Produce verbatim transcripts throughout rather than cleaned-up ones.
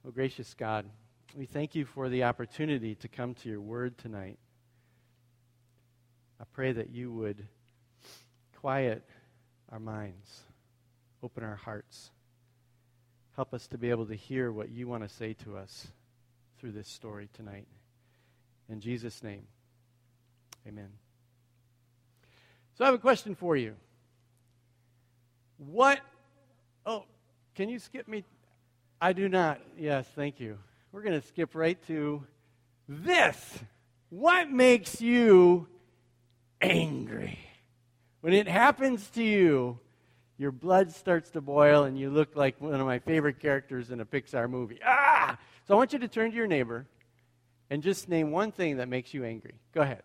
Oh, gracious God, we thank you for the opportunity to come to your word tonight. I pray that you would quiet our minds, open our hearts, help us to be able to hear what you want to say to us through this story tonight. In Jesus' name, amen. So I have a question for you. What, oh, can you skip me? I do not. Yes, thank you. We're going to skip right to this. What makes you angry? When it happens to you, your blood starts to boil and you look like one of my favorite characters in a Pixar movie. Ah! So I want you to turn to your neighbor and just name one thing that makes you angry. Go ahead.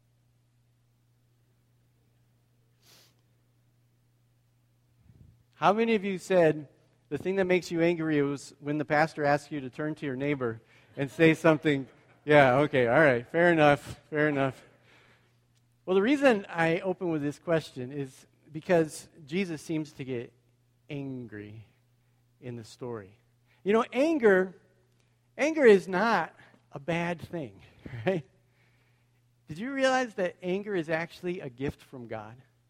How many of you said the thing that makes you angry was when the pastor asks you to turn to your neighbor and say something? Yeah, okay, all right, fair enough, fair enough. Well, the reason I open with this question is because Jesus seems to get angry in the story. You know, anger, anger is not a bad thing, right? Did you realize that anger is actually a gift from God?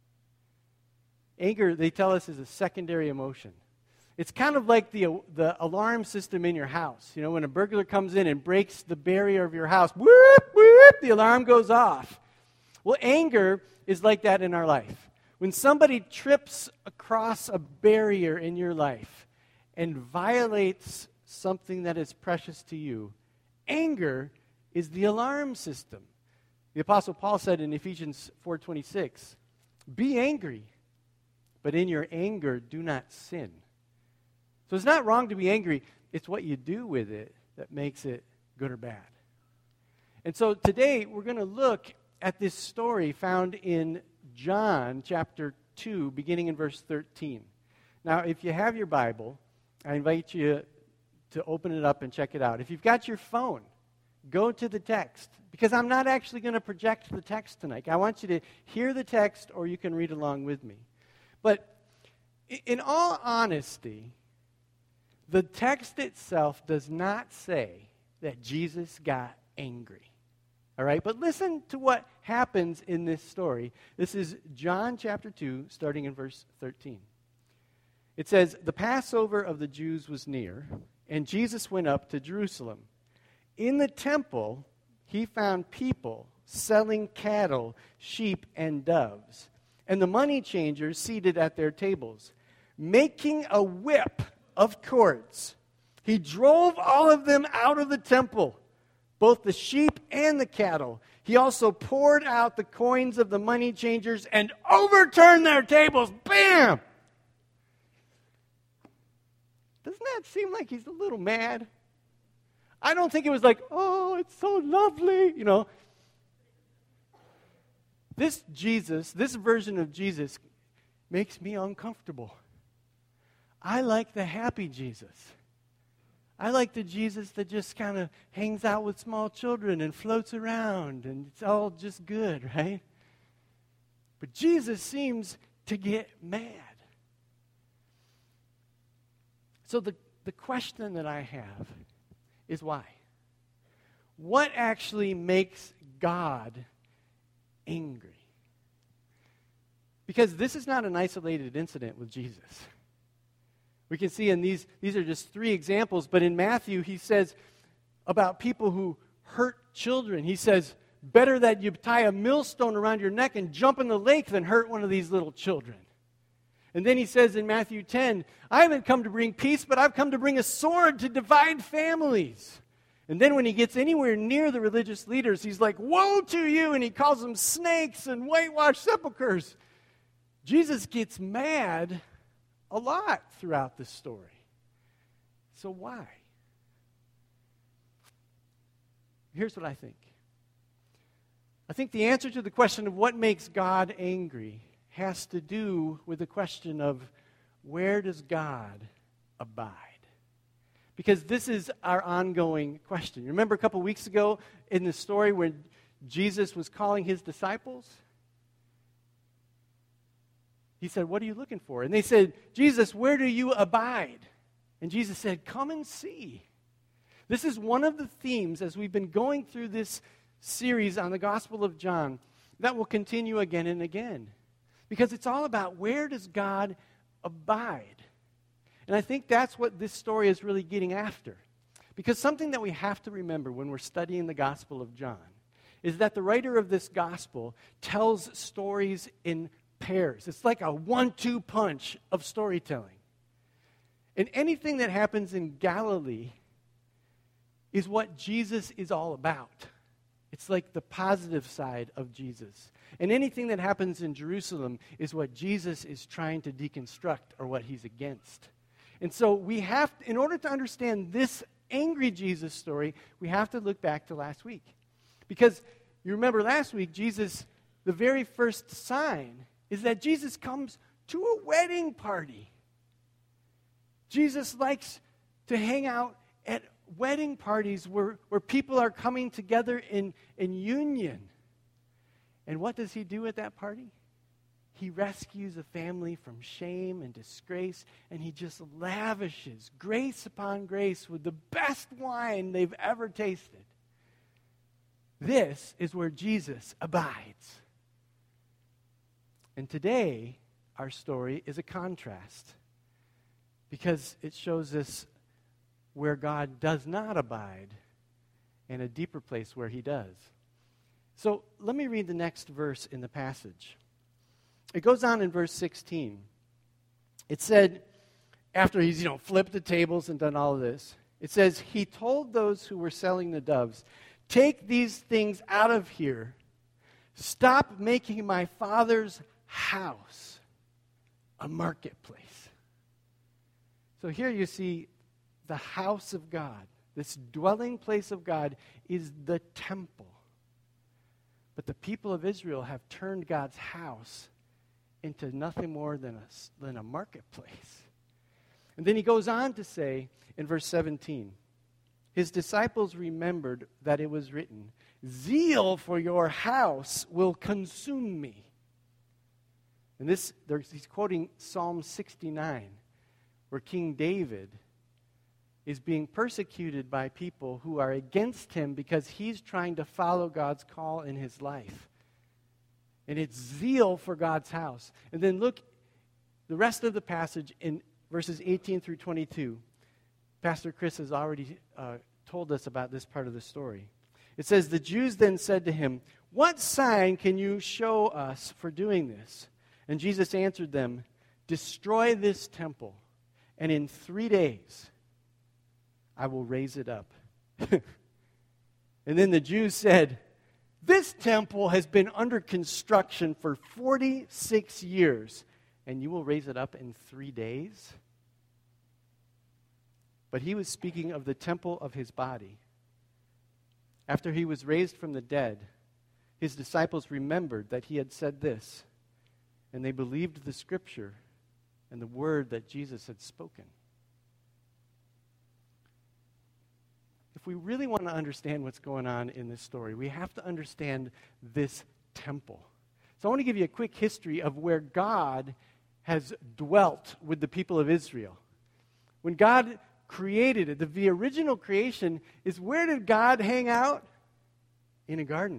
Anger, they tell us, is a secondary emotion. It's kind of like the the alarm system in your house. You know, when a burglar comes in and breaks the barrier of your house, whoop, whoop, the alarm goes off. Well, anger is like that in our life. When somebody trips across a barrier in your life and violates something that is precious to you, anger is the alarm system. The Apostle Paul said in Ephesians four twenty-six, "Be angry, but in your anger do not sin." So it's not wrong to be angry. It's what you do with it that makes it good or bad. And so today we're going to look at this story found in John chapter two, beginning in verse thirteen. Now, if you have your Bible, I invite you to open it up and check it out. If you've got your phone, go to the text, because I'm not actually going to project the text tonight. I want you to hear the text, or you can read along with me. But in all honesty, the text itself does not say that Jesus got angry. All right? But listen to what happens in this story. This is John chapter two, starting in verse thirteen. It says, "The Passover of the Jews was near, and Jesus went up to Jerusalem. In the temple, he found people selling cattle, sheep, and doves, and the money changers seated at their tables. Making a whip of cords, he drove all of them out of the temple, both the sheep and the cattle. He also poured out the coins of the money changers and overturned their tables." Bam! Doesn't that seem like he's a little mad? I don't think it was like, "Oh, it's so lovely," you know. This Jesus, this version of Jesus makes me uncomfortable. I like the happy Jesus. I like the Jesus that just kind of hangs out with small children and floats around and it's all just good, right? But Jesus seems to get mad. So the, the question that I have is why? What actually makes God angry? Because this is not an isolated incident with Jesus. We can see in these, these are just three examples, but in Matthew he says about people who hurt children. He says, better that you tie a millstone around your neck and jump in the lake than hurt one of these little children. And then he says in Matthew ten, I haven't come to bring peace, but I've come to bring a sword to divide families. And then when he gets anywhere near the religious leaders, he's like, woe to you, and he calls them snakes and whitewashed sepulchres. Jesus gets mad a lot throughout this story. So why? Here's what I think. I think the answer to the question of what makes God angry has to do with the question of where does God abide? Because this is our ongoing question. You remember a couple weeks ago in the story when Jesus was calling his disciples? He said, what are you looking for? And they said, Jesus, where do you abide? And Jesus said, come and see. This is one of the themes as we've been going through this series on the Gospel of John that will continue again and again. Because it's all about, where does God abide? And I think that's what this story is really getting after. Because something that we have to remember when we're studying the Gospel of John is that the writer of this Gospel tells stories in pairs. It's like a one two punch of storytelling. And anything that happens in Galilee is what Jesus is all about. It's like the positive side of Jesus. And anything that happens in Jerusalem is what Jesus is trying to deconstruct, or what he's against. And so we have, in order to understand this angry Jesus story, we have to look back to last week. Because you remember last week, Jesus, the very first sign is that Jesus comes to a wedding party. Jesus likes to hang out at wedding parties where, where people are coming together in, in union. And what does he do at that party? He rescues a family from shame and disgrace, and he just lavishes grace upon grace with the best wine they've ever tasted. This is where Jesus abides. And today, our story is a contrast, because it shows us where God does not abide and a deeper place where he does. So let me read the next verse in the passage. It goes on in verse sixteen. It said, after he's, you know, flipped the tables and done all of this, it says, he told those who were selling the doves, take these things out of here. Stop making my Father's house a marketplace. So here you see the house of God, this dwelling place of God, is the temple. But the people of Israel have turned God's house into nothing more than a, than a marketplace. And then he goes on to say in verse seventeen, his disciples remembered that it was written, zeal for your house will consume me. And this, he's quoting Psalm sixty-nine, where King David is being persecuted by people who are against him because he's trying to follow God's call in his life. And it's zeal for God's house. And then look, the rest of the passage in verses eighteen through twenty-two. Pastor Chris has already uh, told us about this part of the story. It says, the Jews then said to him, what sign can you show us for doing this? And Jesus answered them, destroy this temple, and in three days I will raise it up. And then the Jews said, this temple has been under construction for forty-six years, and you will raise it up in three days? But he was speaking of the temple of his body. After he was raised from the dead, his disciples remembered that he had said this, and they believed the scripture and the word that Jesus had spoken. If we really want to understand what's going on in this story, we have to understand this temple. So I want to give you a quick history of where God has dwelt with the people of Israel. When God created it, the, the original creation is, where did God hang out? In a garden.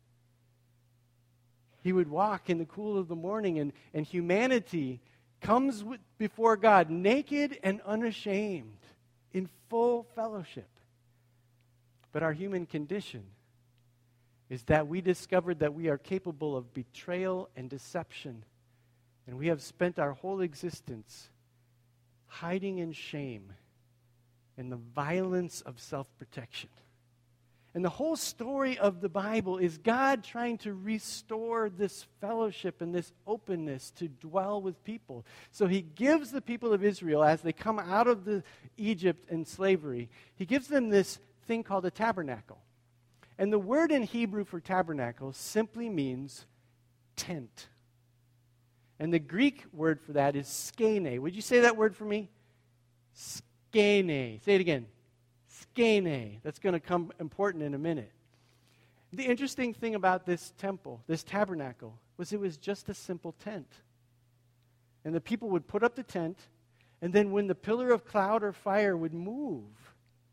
He would walk in the cool of the morning, and, and humanity comes with, before God naked and unashamed, in full fellowship. But our human condition is that we discovered that we are capable of betrayal and deception, and we have spent our whole existence hiding in shame and the violence of self-protection. And the whole story of the Bible is God trying to restore this fellowship and this openness to dwell with people. So he gives the people of Israel, as they come out of the Egypt and slavery, he gives them this thing called a tabernacle. And the word in Hebrew for tabernacle simply means tent. And the Greek word for that is skene. Would you say that word for me? Skene. Say it again. Skene. That's going to come important in a minute. The interesting thing about this temple, this tabernacle, was it was just a simple tent. And the people would put up the tent, and then when the pillar of cloud or fire would move,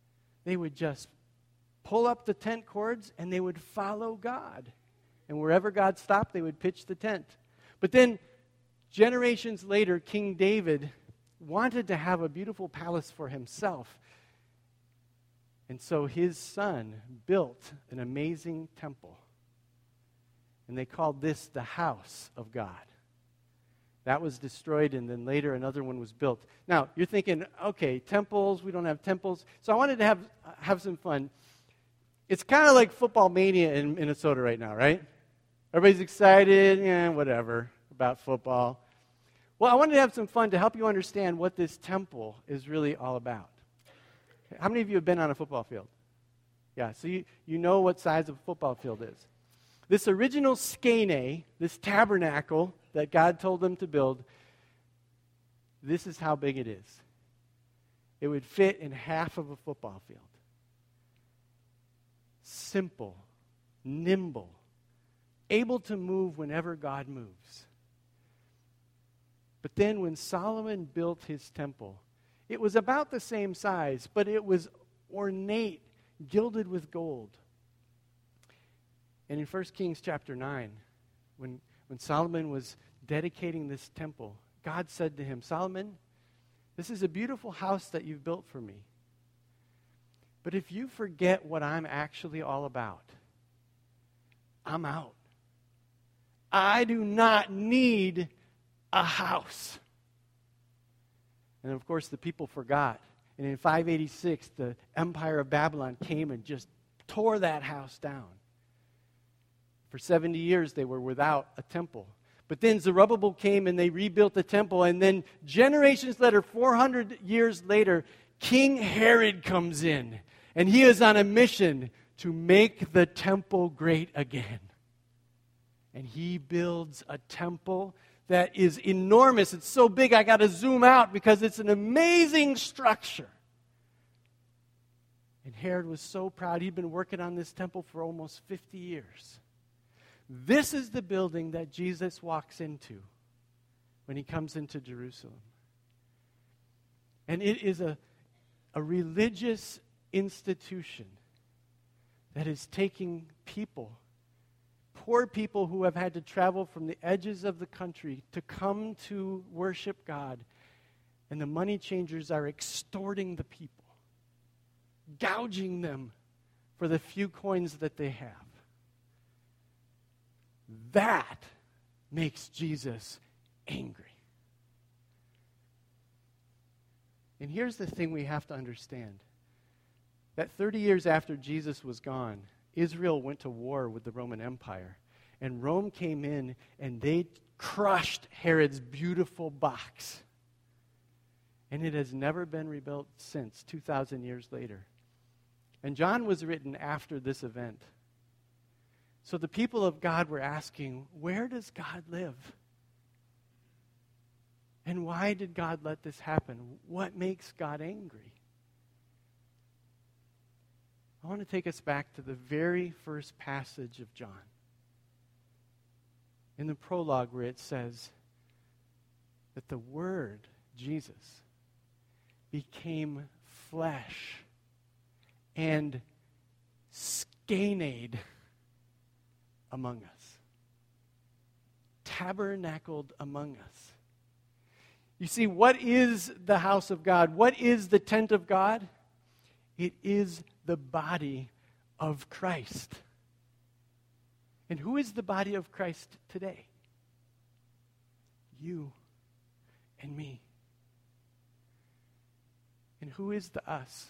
they would just pull up the tent cords and they would follow God. And wherever God stopped, they would pitch the tent. But then, generations later, King David wanted to have a beautiful palace for himself. And so his son built an amazing temple. And they called this the house of God. That was destroyed, and then later another one was built. Now, you're thinking, okay, temples, we don't have temples. So I wanted to have, have some fun. It's kind of like football mania in Minnesota right now, right? Everybody's excited, yeah, whatever, about football. Well, I wanted to have some fun to help you understand what this temple is really all about. How many of you have been on a football field? Yeah, so you, you know what size of a football field is. This original skene, this tabernacle that God told them to build, this is how big it is. It would fit in half of a football field. Simple, nimble, able to move whenever God moves. But then when Solomon built his temple, it was about the same size, but it was ornate, gilded with gold. And in First Kings chapter nine, when, when Solomon was dedicating this temple, God said to him, Solomon, this is a beautiful house that you've built for me. But if you forget what I'm actually all about, I'm out. I do not need a house. And of course, the people forgot. And in five eighty-six, the empire of Babylon came and just tore that house down. For seventy years, they were without a temple. But then Zerubbabel came and they rebuilt the temple. And then generations later, four hundred years later, King Herod comes in. And he is on a mission to make the temple great again. And he builds a temple that is enormous. It's so big I got to zoom out because it's an amazing structure. And Herod was so proud. He'd been working on this temple for almost fifty years. This is the building that Jesus walks into when he comes into Jerusalem. And it is a, a religious institution that is taking people, poor people who have had to travel from the edges of the country to come to worship God. And the money changers are extorting the people, gouging them for the few coins that they have. That makes Jesus angry. And here's the thing we have to understand. That thirty years after Jesus was gone, Israel went to war with the Roman Empire. And Rome came in and they crushed Herod's beautiful box. And it has never been rebuilt since, two thousand years later. And John was written after this event. So the people of God were asking, where does God live? And why did God let this happen? What makes God angry? I want to take us back to the very first passage of John. In the prologue where it says that the Word, Jesus, became flesh and skened among us. Tabernacled among us. You see, what is the house of God? What is the tent of God? It is the body of Christ. And who is the body of Christ today? You and me. And who is the us?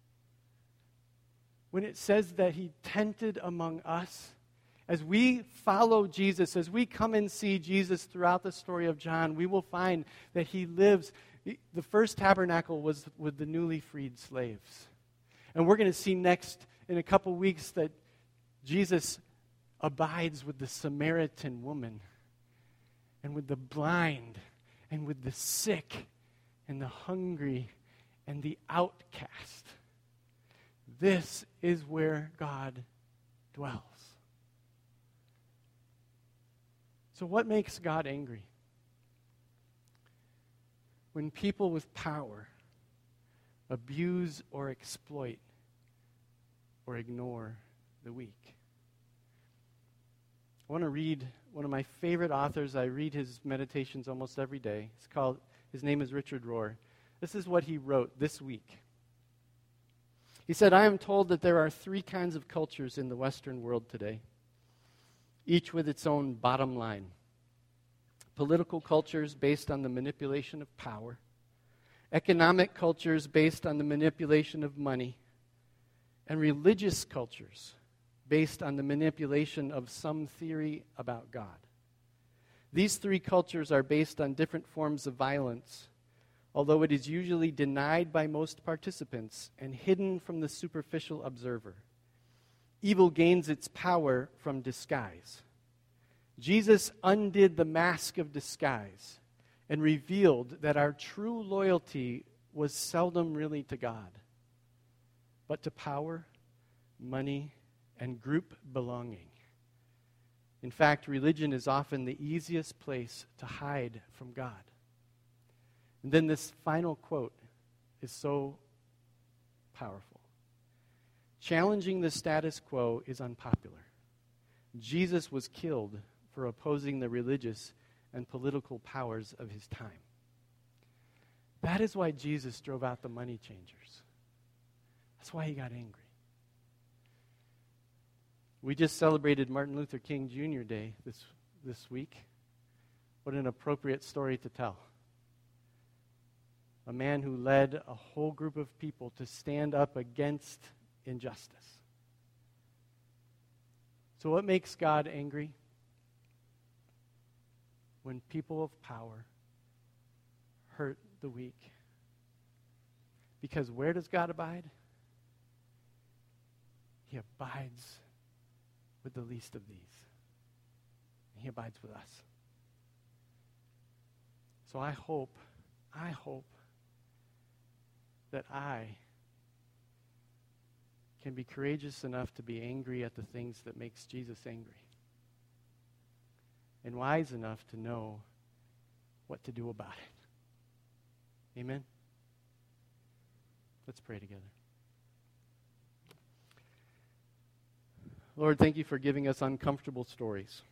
When it says that he tented among us, as we follow Jesus, as we come and see Jesus throughout the story of John, we will find that he lives. The first tabernacle was with the newly freed slaves. And we're going to see next, in a couple weeks, that Jesus abides with the Samaritan woman, and with the blind, and with the sick, and the hungry, and the outcast. This is where God dwells. So what makes God angry? When people with power abuse or exploit or ignore the weak. I want to read one of my favorite authors. I read his meditations almost every day. It's called, his name is Richard Rohr. This is what he wrote this week. He said, I am told that there are three kinds of cultures in the Western world today, each with its own bottom line. Political cultures based on the manipulation of power, economic cultures based on the manipulation of money, and religious cultures based on the manipulation of some theory about God. These three cultures are based on different forms of violence, although it is usually denied by most participants and hidden from the superficial observer. Evil gains its power from disguise. Jesus undid the mask of disguise and revealed that our true loyalty was seldom really to God, but to power, money, and group belonging. In fact, religion is often the easiest place to hide from God. And then this final quote is so powerful. Challenging the status quo is unpopular. Jesus was killed for opposing the religious and political powers of his time. That is why Jesus drove out the money changers. That's why he got angry. We just celebrated Martin Luther King Junior Day this, this week. What an appropriate story to tell. A man who led a whole group of people to stand up against injustice. So what makes God angry? When people of power hurt the weak. Because where does God abide? He abides with the least of these. He abides with us. So I hope, I hope that I can be courageous enough to be angry at the things that makes Jesus angry. And wise enough to know what to do about it. Amen? Let's pray together. Lord, thank you for giving us uncomfortable stories.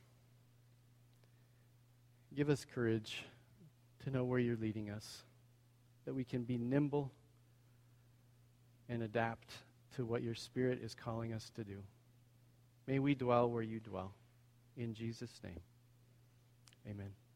Give us courage to know where you're leading us, that we can be nimble and adapt to what your Spirit is calling us to do. May we dwell where you dwell. In Jesus' name, amen.